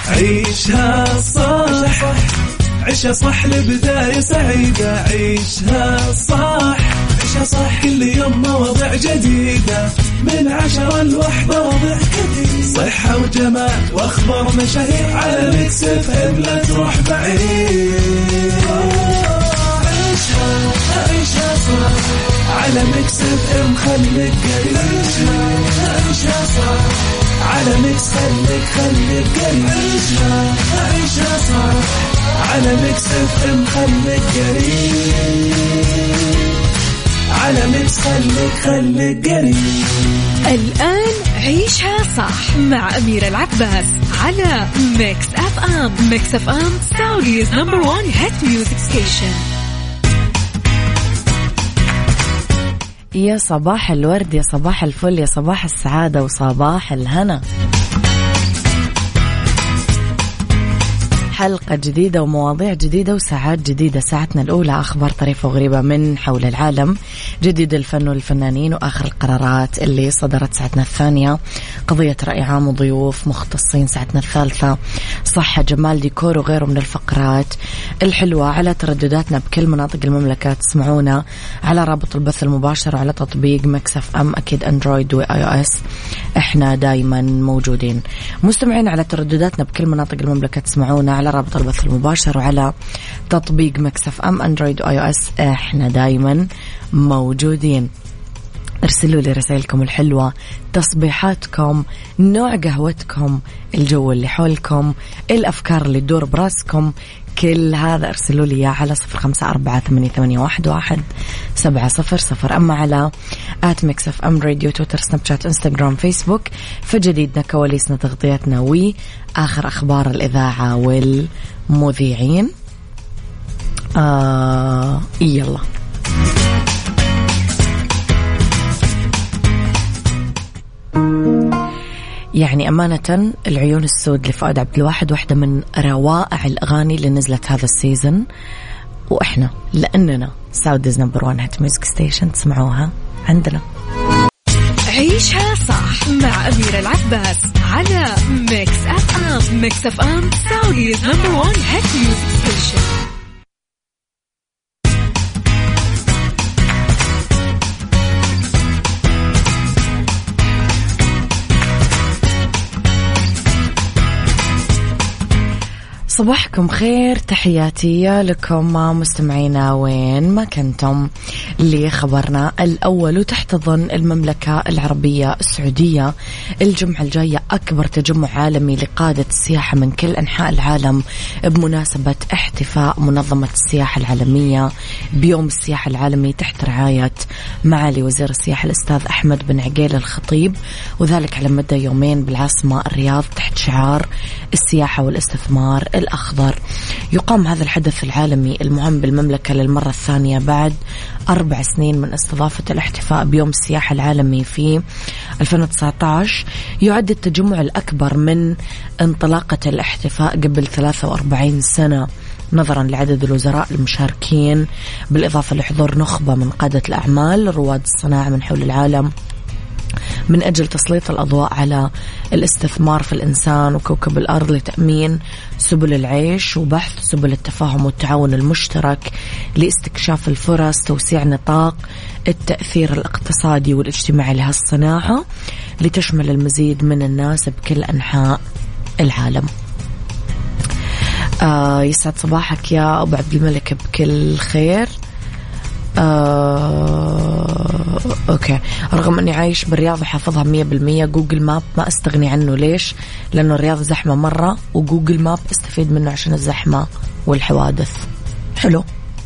عيشها صح عيشها صح لبداية سعيدة. عيشها صح عيشها صح كل يوم مواضيع جديدة من 10 ل1 مواضيع جديدة صحة وجمال واخبار مشاهير على ميكس اف ام لا تروح بعيد. عيشها صح على ميكس اف ام خليك قريب. عيشها صح على ميكس خليك قريب. عيشها صح على ميكس اف ام خليك قريب. على ميكس خليك قريب. الآن عيشها صح مع أميرة العباس على ميكس اف ام. ميكس اف ام سعوديز نمبر 1 هيت ميوزك ستيشن. يا صباح الورد، يا صباح الفل، يا صباح السعادة وصباح الهنا. حلقة جديدة ومواضيع جديدة وساعات جديدة. ساعتنا الأولى أخبار طريفة وغريبة من حول العالم، جديد الفن والفنانين وآخر القرارات اللي صدرت. ساعتنا الثانية قضية رأي عام وضيوف مختصين. ساعتنا الثالثة صحة جمال ديكور وغيره من الفقرات الحلوة. على تردداتنا بكل مناطق المملكة تسمعونا على رابط البث المباشر وعلى تطبيق ميكس اف ام، أكيد أندرويد وآي أو إس، إحنا دايما موجودين. مستمعين على تردداتنا بكل مناطق المملكة تسمعونا على رابط البث المباشر وعلى تطبيق ميكس اف ام اندرويد واي او اس، احنا دايما موجودين. ارسلوا لي رسائلكم الحلوة، تصبيحاتكم، نوع قهوتكم، الجو اللي حولكم، الأفكار اللي تدور براسكم، كل هذا ارسلوا لي على 0548811700. أما على @ميكس اف ام راديو، تويتر، سناب شات، انستغرام، فيسبوك، فجديدنا، كواليسنا، تغطيتنا وآخر أخبار الإذاعة والمذيعين. يلا يعني أمانة العيون السود لفؤاد عبد الواحد واحدة من روائع الأغاني اللي نزلت هذا السيزن، وإحنا لأننا سعوديز نمبر 1 هيت ميوزك ستيشن تسمعوها عندنا. عيشها صح مع أميرة العباس على ميكس اف ام. ميكس اف ام سعوديز نمبر 1 هيت ميوزك ستيشن. صباحكم خير، تحياتي لكم مستمعينا وين ما كنتم. لخبرنا الأول، وتحتضن المملكة العربية السعودية الجمعة الجاية أكبر تجمع عالمي لقادة السياحة من كل أنحاء العالم بمناسبة احتفاء منظمة السياحة العالمية بيوم السياحة العالمي تحت رعاية معالي وزير السياحة الأستاذ أحمد بن عقيل الخطيب، وذلك على مدى يومين بالعاصمة الرياض تحت شعار السياحة والاستثمار الأخضر. يقام هذا الحدث العالمي المهم بالمملكة للمرة الثانية بعد 4 سنين من استضافة الاحتفاء بيوم السياحة العالمي في 2019. يعد التجمع الأكبر من انطلاقة الاحتفاء قبل 43 سنة نظرا لعدد الوزراء المشاركين، بالإضافة لحضور نخبة من قادة الأعمال رواد الصناعة من حول العالم من أجل تسليط الأضواء على الاستثمار في الإنسان وكوكب الأرض لتأمين سبل العيش وبحث سبل التفاهم والتعاون المشترك لاستكشاف الفرص، توسيع نطاق التأثير الاقتصادي والاجتماعي لهالصناعة لتشمل المزيد من الناس بكل أنحاء العالم. يسعد صباحك يا أبو عبد الملك بكل خير. أوكي، رغم أني عايش بالرياض وحافظها 100%، جوجل ماب ما أستغني عنه. ليش؟ لأنه الرياض زحمة مرة، وجوجل ماب استفيد منه عشان الزحمة والحوادث. حلو،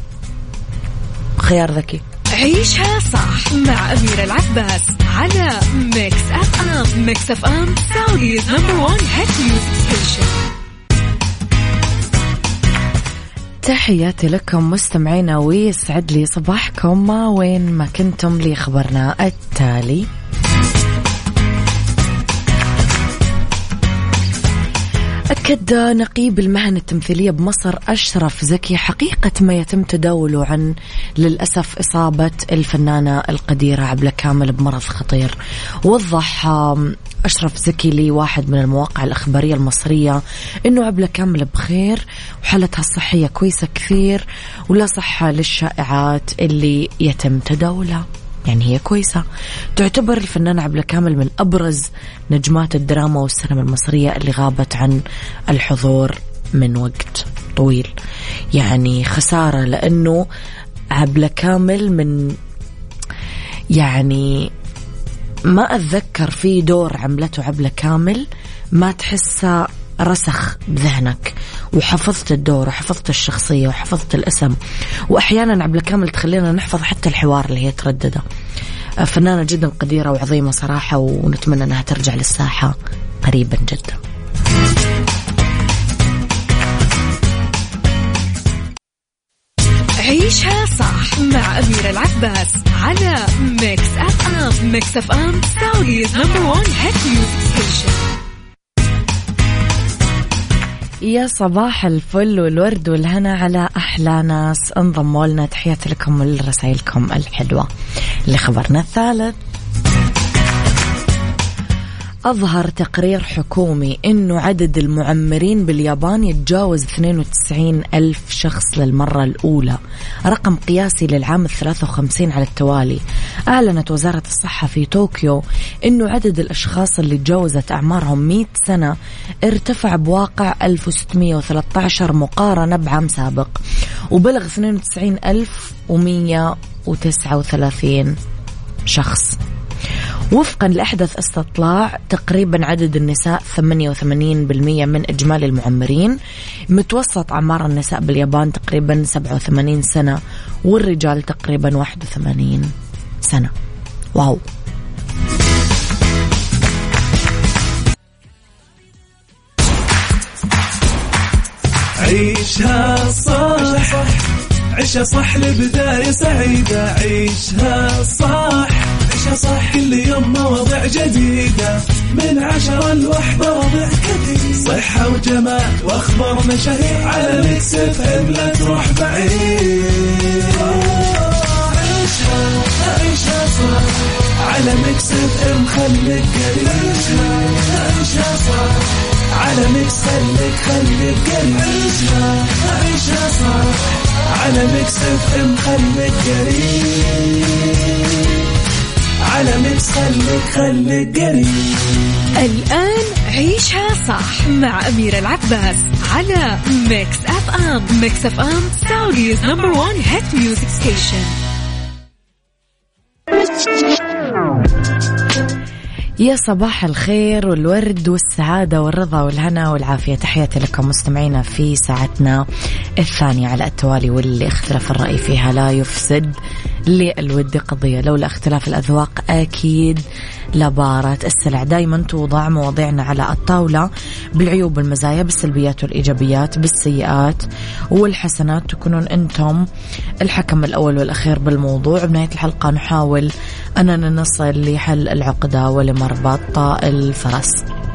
خيار ذكي. عيشها صح مع أميرة العباس على ميكس اف ام. ميكس اف ام سعوديز نمبر 1 هيت ميوزك ستيشن. تحياتي لكم مستمعينا، ويسعد لي صباحكم وين ما كنتم. لي خبرنا التالي. أكد نقيب المهن التمثيلية بمصر أشرف زكي حقيقة ما يتم تداوله عن للأسف إصابة الفنانة القديرة عبلة كامل بمرض خطير. وضح أشرف زكي لي واحد من المواقع الأخبارية المصرية إنه عبلة كامل بخير وحالتها الصحية كويسة كثير ولا صحة للشائعات اللي يتم تداولها، يعني هي كويسة. تعتبر الفنانة عبلة كامل من أبرز نجمات الدراما والسينما المصرية اللي غابت عن الحضور من وقت طويل، يعني خسارة، لأنه عبلة كامل من يعني ما أتذكر في دور عملته عبلة كامل ما تحسه رسخ بذهنك وحفظت الدور وحفظت الشخصية وحفظت الاسم. وأحيانا عبلة كامل تخلينا نحفظ حتى الحوار اللي هي تردده. فنانة جدا قديرة وعظيمة صراحة، ونتمنى أنها ترجع للساحة قريبا جدا. عيشها صح مع أميرة العباس على ميكس أف أم. ميكس أف أم سعوديز نمبر 1 هيت ميوزك ستيشن. يا صباح الفل والورد والهنا على أحلى ناس انضموا لنا. تحياتي لكم ولرسائلكم الحلوة. لخبرنا الثالث، أظهر تقرير حكومي أنه عدد المعمرين باليابان يتجاوز 92 ألف شخص للمرة الأولى، رقم قياسي للعام 53 على التوالي. أعلنت وزارة الصحة في طوكيو أنه عدد الأشخاص اللي تجاوزت أعمارهم 100 سنة ارتفع بواقع 1613 مقارنة بعام سابق، وبلغ 92,139 شخص. وفقا لأحدث استطلاع، تقريبا عدد النساء 88% من إجمالي المعمرين. متوسط أعمار النساء باليابان تقريبا 87 سنة، والرجال تقريبا 81 سنة. واو. عيشها صح، عيشها صح لبداية سعيدة. عيشها صح، عيشها صح، كل يوم مواضيع جديدة من 10 ل1 مواضيع كثير، صحة وجمال واخبار مشاهير على ميكس اف ام. لا تروح بعيد، عيشها صح على ميكس اف ام. خليك قريب، عيشها صح على ميكس، خليك قريب. عيشها صح على ميكس اف ام. خليك قريب على ميكس، خليك قريب. الآن عيشها صح مع أميرة العباس على ميكس أف أم. ميكس أف أم سعوديز نمبر 1 هيت ميوزك ستيشن. يا صباح الخير والورد والسعادة والرضا والهنا والعافية. تحياتي لكم مستمعينا في ساعتنا الثانية على التوالي، واللي اختلاف الرأي فيها لا يفسد للود قضية. لولا اختلاف الأذواق أكيد لبارة السلع. دايما توضع مواضيعنا على الطاولة بالعيوب والمزايا، بالسلبيات والإيجابيات، بالسيئات والحسنات. تكونون أنتم الحكم الأول والأخير بالموضوع. بنهاية الحلقة نحاول أننا نصل لحل العقدة ولمربط الفرس.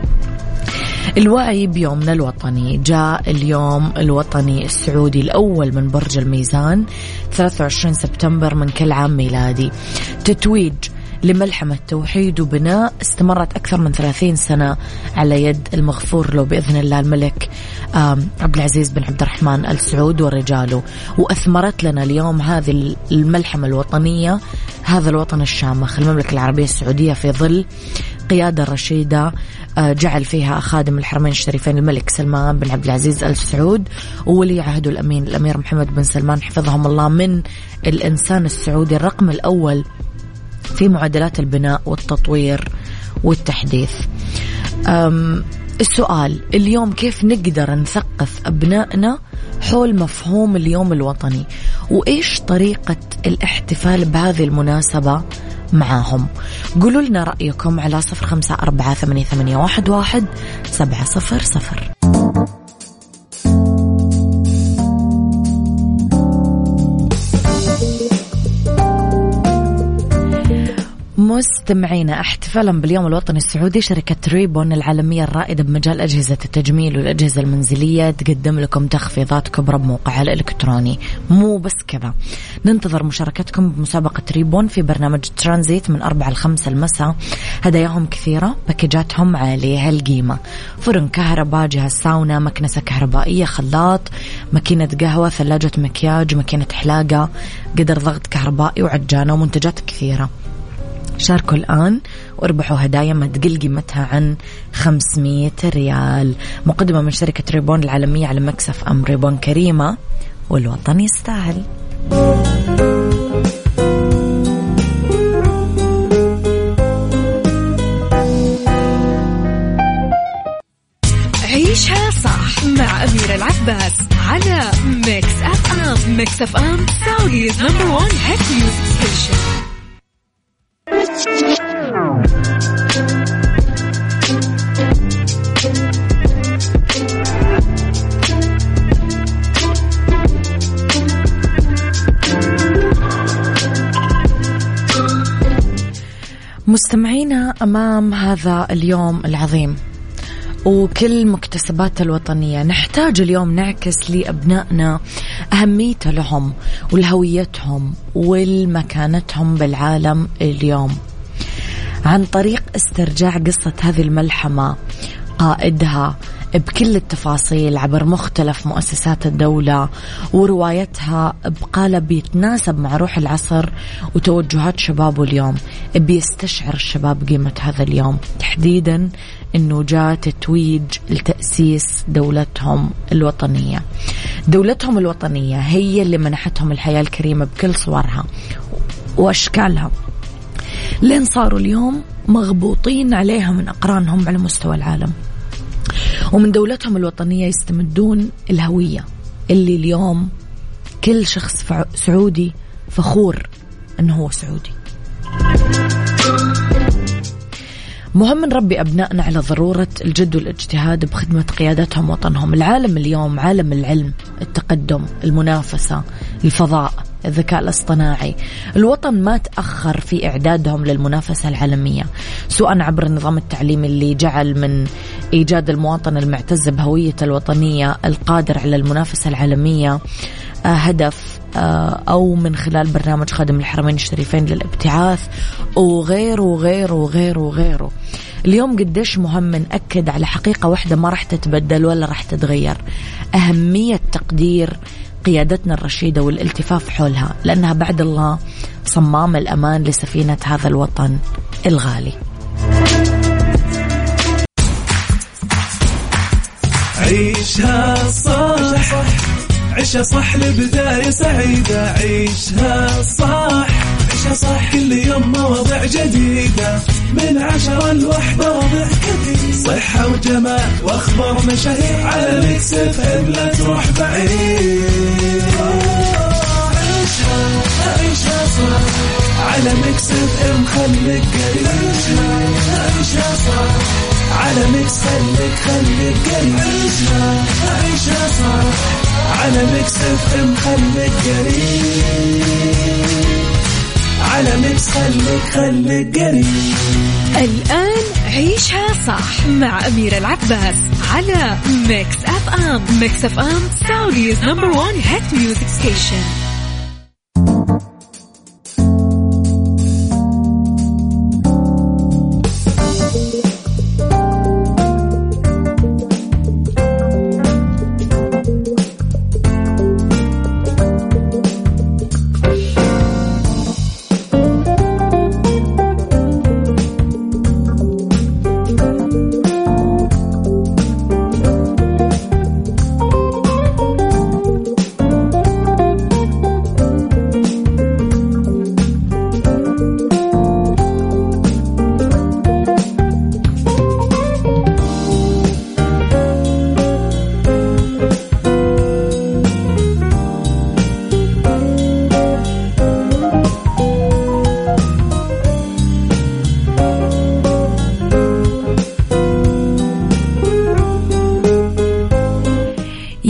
الوعي بيومنا الوطني. جاء اليوم الوطني السعودي الأول من برج الميزان 23 سبتمبر من كل عام ميلادي. تتويج لملحمة توحيد وبناء استمرت أكثر من 30 سنة على يد المغفور له بإذن الله الملك عبد العزيز بن عبد الرحمن آل سعود ورجاله، وأثمرت لنا اليوم هذه الملحمة الوطنية هذا الوطن الشامخ المملكة العربية السعودية في ظل قيادة رشيدة جعل فيها خادم الحرمين الشريفين الملك سلمان بن عبد العزيز آل سعود وولي عهده الأمين الأمير محمد بن سلمان حفظهم الله من الإنسان السعودي الرقم الأول في معدلات البناء والتطوير والتحديث. السؤال اليوم، كيف نقدر نثقف أبنائنا حول مفهوم اليوم الوطني، وإيش طريقة الاحتفال بهذه المناسبة معاهم؟ قولوا لنا رأيكم على 0548811700. مستمعينا، احتفالا باليوم الوطني السعودي، شركة ريبون العالمية الرائدة بمجال أجهزة التجميل والأجهزة المنزلية تقدم لكم تخفيضات كبرى بموقعها الإلكتروني. مو بس كذا، ننتظر مشاركتكم بمسابقة ريبون في برنامج ترانزيت من 4 ل 5 المساء. هداياهم كثيرة، باكجاتهم عالية القيمة: فرن كهرباء، جهاز ساونا، مكنسة كهربائية، خلاط، ماكينة قهوة، ثلاجة مكياج، ماكينة حلاقة، قدر ضغط كهربائي، وعجانة، ومنتجات كثيرة. شاركوا الآن واربحوا هدايا ما تقل قيمتها عن 500 ريال. مقدمة من شركة ريبون العالمية على مكسف أم. ريبون كريمة والوطن يستاهل. عيشها صح مع أميرة العباس على ميكس أف أم. ميكس أف أم سعوديز نمبر 1 هيت ميوزك ستيشن. مستمعينا، أمام هذا اليوم العظيم وكل مكتسبات الوطنية، نحتاج اليوم نعكس لأبنائنا أهميته لهم ولهويتهم والمكانتهم بالعالم اليوم، عن طريق استرجاع قصة هذه الملحمة، قائدها بكل التفاصيل عبر مختلف مؤسسات الدولة، وروايتها بقالب يتناسب مع روح العصر وتوجهات شبابه اليوم. بيستشعر الشباب قيمة هذا اليوم، تحديدا أنه جاء تتويج لتأسيس دولتهم الوطنية. دولتهم الوطنية هي اللي منحتهم الحياة الكريمة بكل صورها وأشكالها، لين صاروا اليوم مغبوطين عليها من أقرانهم على مستوى العالم. ومن دولتهم الوطنية يستمدون الهوية اللي اليوم كل شخص سعودي فخور أنه هو سعودي. مهم نربي أبنائنا على ضرورة الجد والاجتهاد بخدمة قيادتهم وطنهم. العالم اليوم عالم العلم، التقدم، المنافسة، الفضاء، الذكاء الاصطناعي. الوطن ما تأخر في إعدادهم للمنافسة العالمية، سواء عبر النظام التعليمي اللي جعل من إيجاد المواطن المعتز بهويته الوطنية القادر على المنافسة العالمية هدف، أو من خلال برنامج خادم الحرمين الشريفين للابتعاث، وغيره وغيره وغيره وغيره. اليوم قديش مهم نأكد على حقيقة واحدة ما راح تتبدل ولا راح تتغير: أهمية تقدير قيادتنا الرشيدة والالتفاف حولها، لأنها بعد الله صمام الأمان لسفينة هذا الوطن الغالي. عيشها صح، عيشها صح لبداية سعيدة. عيشها صح، عيشها صح، كل يوم مواضيع جديدة، من 10 ل1 وضع جديد، صحة وجمال واخبار مشاهير، على ميكس اف ام لا تروح بعيد. عيشها عيشها صح، على ميكس اف ام خليك قريب. عيشها صح، على ميكس خليك قريب. عيشها صح، على ميكس اف ام خليك قريب. على ميكس خليك قريب. الآن عيشها صح مع أميرة العباس على ميكس أف أم. ميكس أف أم سعوديز نمبر 1 هيت ميوزك ستيشن.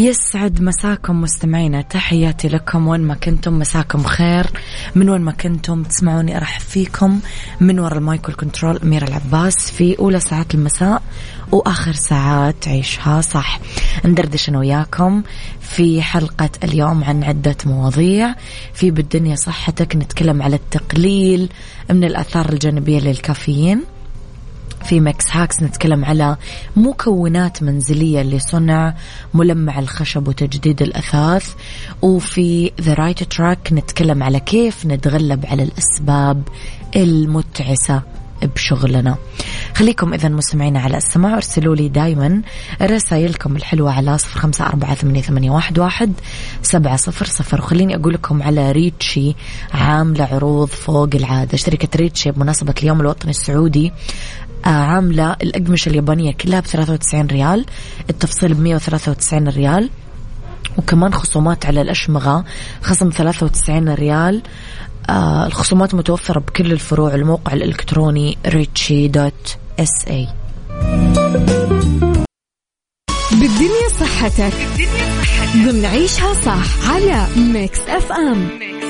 يسعد مساكم مستمعينا، تحياتي لكم وين ما كنتم، مساكم خير من وين ما كنتم تسمعوني. أرحب فيكم من وراء المايك والكنترول أميرة العباس في أولى ساعات المساء وآخر ساعات عيشها صح. ندردش أنا وياكم في حلقة اليوم عن عدة مواضيع. في بالدنيا صحتك نتكلم على التقليل من الآثار الجانبية للكافيين. في ميكس هاكس نتكلم على مكونات منزلية لصنع ملمع الخشب وتجديد الأثاث. وفي The Right Track نتكلم على كيف نتغلب على الأسباب المتعسة بشغلنا. خليكم إذن مستمعين على السماع، ارسلوا لي دايما رسائلكم الحلوة على 0548811700. وخليني أقول لكم على ريتشي عاملة عروض فوق العادة. شركة ريتشي بمناسبة اليوم الوطني السعودي عاملة الأقمشة اليابانية كلها ب93 ريال، التفصيل ب193 ريال، وكمان خصومات على الأشمغة خصم 93 ريال. الخصومات متوفرة بكل الفروع. الموقع الإلكتروني ritchie.sa. بالدنيا صحتك ضمن عيشها صح على ميكس اف ام.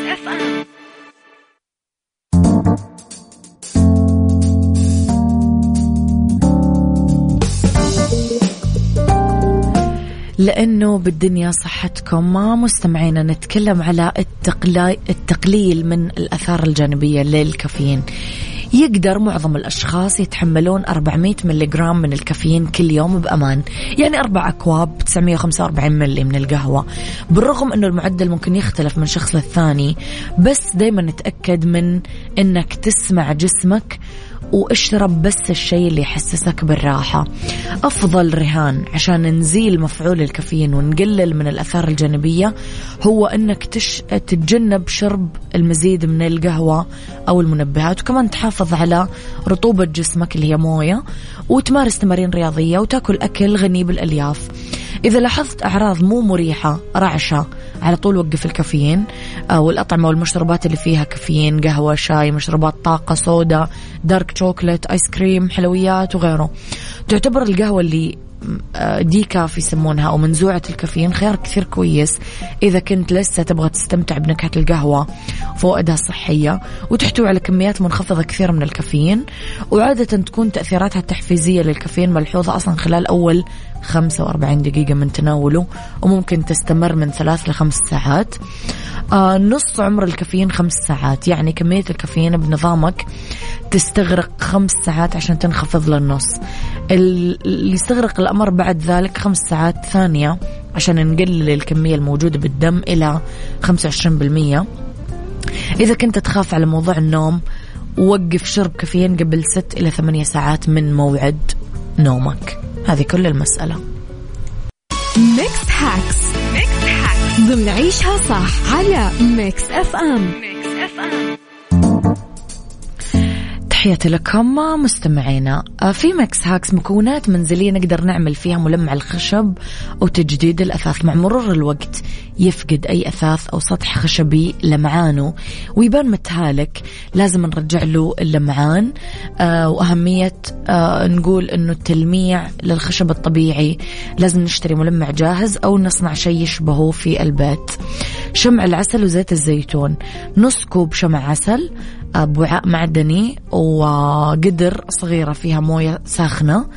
لأنه بالدنيا صحتكم ما مستمعينا نتكلم على التقليل من الآثار الجانبية للكافيين. يقدر معظم الأشخاص يتحملون 400 ملغرام من الكافيين كل يوم بأمان، يعني 4 أكواب 945 ملي من القهوة. بالرغم أنه المعدل ممكن يختلف من شخص للثاني، بس دايما نتأكد من أنك تسمع جسمك واشرب بس الشيء اللي يحسسك بالراحة. أفضل رهان عشان نزيل مفعول الكافيين ونقلل من الآثار الجانبية هو أنك تتجنب شرب المزيد من القهوة أو المنبهات، وكمان تحافظ على رطوبة جسمك اللي هي موية، وتمارس تمارين رياضية، وتأكل أكل غني بالألياف. إذا لاحظت أعراض مو مريحة، رعشة، على طول وقف الكافيين والأطعمة والمشروبات اللي فيها كافيين، قهوة، شاي، مشروبات طاقة، صودا، دارك شوكولات، آيس كريم، حلويات وغيره. تعتبر القهوة اللي ديكاف يسمونها أو منزوعة الكافيين خيار كثير كويس إذا كنت لسه تبغى تستمتع بنكهة القهوة وفوائدها الصحية، وتحتوي على كميات منخفضة كثير من الكافيين. وعادة تكون تأثيراتها التحفيزية للكافيين ملحوظة أصلا خلال أول 45 دقيقة من تناوله، وممكن تستمر من 3 ل5 ساعات. نص عمر الكافيين 5 ساعات، يعني كمية الكافيين بنظامك تستغرق 5 ساعات عشان تنخفض للنص. اللي يستغرق الأمر بعد ذلك 5 ساعات ثانية عشان نقلل الكمية الموجودة بالدم إلى 25%. إذا كنت تخاف على موضوع النوم، وقف شرب كافيين قبل 6 إلى 8 ساعات من موعد نومك. هذه كل المسألة. ميكس هاكس ضمن عيشها صح على ميكس اف ام. تحياتي لكم مستمعينا. في ميكس هاكس مكونات منزلية نقدر نعمل فيها ملمع الخشب وتجديد الأثاث. مع مرور الوقت يفقد أي أثاث أو سطح خشبي لمعانه ويبان متهالك، لازم نرجع له اللمعان. وأهمية نقول أنه التلميع للخشب الطبيعي لازم نشتري ملمع جاهز أو نصنع شيء يشبهه في البيت. شمع العسل وزيت الزيتون، نص كوب شمع عسل بوعاء معدني وقدر صغيرة فيها موية ساخنة،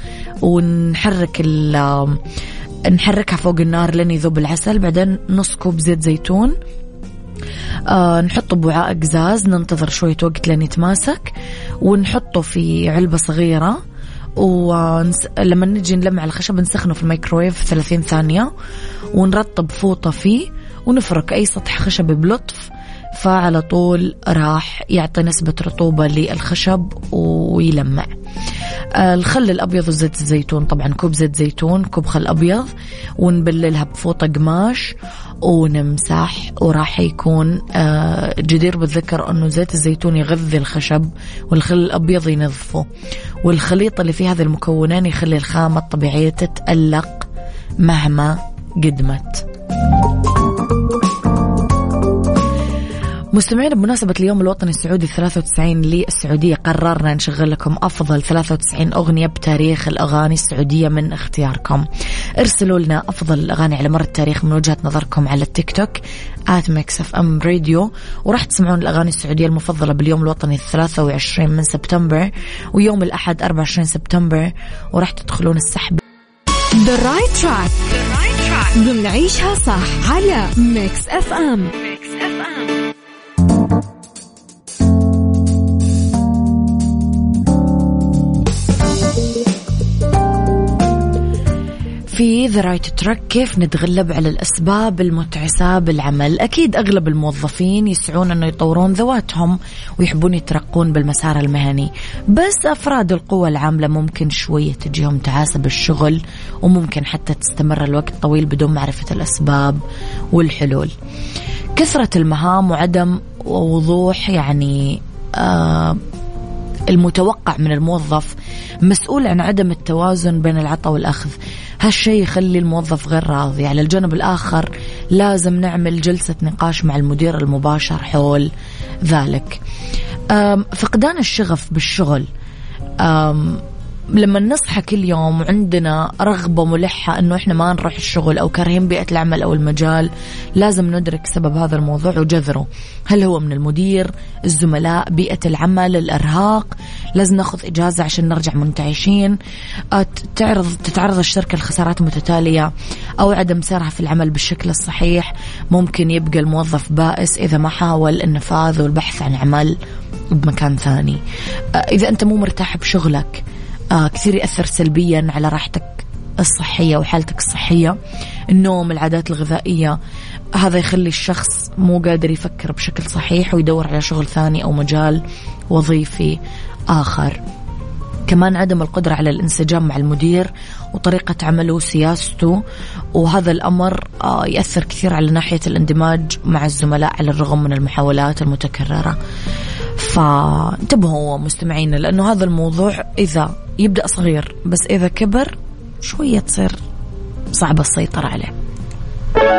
نحركها فوق النار لين يذوب العسل. بعدين نص كوب زيت زيتون نحطه بوعاء قزاز، ننتظر شوية وقت لين يتماسك، ونحطه في علبة صغيرة. ولما نجي نلمع الخشب نسخنه في الميكرويف 30 ثانية، ونرطب فوطة فيه ونفرك أي سطح خشبي بلطف، فعلى طول راح يعطي نسبة رطوبة للخشب ويلمع. الخل الأبيض وزيت الزيتون، طبعا كوب زيت زيتون، كوب خل أبيض، ونبللها بفوطة قماش ونمسح. وراح يكون جدير بالذكر أنه زيت الزيتون يغذي الخشب والخل الأبيض ينظفه، والخليط اللي فيه هذه المكونين يخلي الخامة الطبيعية تتألق مهما قدمت. مستمعين، بمناسبة اليوم الوطني السعودي 93 للسعودية قررنا نشغل لكم أفضل 93 أغنية بتاريخ الأغاني السعودية من اختياركم. ارسلوا لنا أفضل الأغاني على مر التاريخ من وجهة نظركم على التيك توك @mixfmradio، وراح تسمعون الأغاني السعودية المفضلة باليوم الوطني 23 من سبتمبر ويوم الأحد 24 سبتمبر، وراح تدخلون السحب. The right track ضمن عيشها صح على ميكس اف ام. في The Right Track كيف نتغلب على الأسباب المتعسة بالعمل. أكيد أغلب الموظفين يسعون أنه يطورون ذواتهم ويحبون يترقون بالمسار المهني، بس أفراد القوى العاملة ممكن شوية تجيهم تعاسة بالشغل، وممكن حتى تستمر الوقت طويل بدون معرفة الأسباب والحلول. كثرة المهام وعدم وضوح المتوقع من الموظف مسؤول عن عدم التوازن بين العطاء والأخذ. هالشيء يخلي الموظف غير راضي. على الجانب الآخر لازم نعمل جلسة نقاش مع المدير المباشر حول ذلك. فقدان الشغف بالشغل، لما نصحى كل يوم وعندنا رغبة ملحة أنه إحنا ما نروح الشغل أو كارهين بيئة العمل أو المجال، لازم ندرك سبب هذا الموضوع وجذره. هل هو من المدير، الزملاء، بيئة العمل، الإرهاق؟ لازم ناخذ إجازة عشان نرجع منتعشين؟ تتعرض الشركة لخسارات متتالية أو عدم سيرها في العمل بالشكل الصحيح. ممكن يبقى الموظف بائس إذا ما حاول النفاذ والبحث عن عمل بمكان ثاني. إذا أنت مو مرتاح بشغلك، كثير يأثر سلبيا على راحتك الصحية وحالتك الصحية. النوم، العادات الغذائية، هذا يخلي الشخص مو قادر يفكر بشكل صحيح ويدور على شغل ثاني أو مجال وظيفي آخر. كمان عدم القدرة على الانسجام مع المدير وطريقة عمله وسياسته، وهذا الأمر يأثر كثير على ناحية الاندماج مع الزملاء على الرغم من المحاولات المتكررة. فانتبهوا مستمعين، لأنه هذا الموضوع إذا يبدأ صغير بس إذا كبر شوية تصير صعبة السيطرة عليه.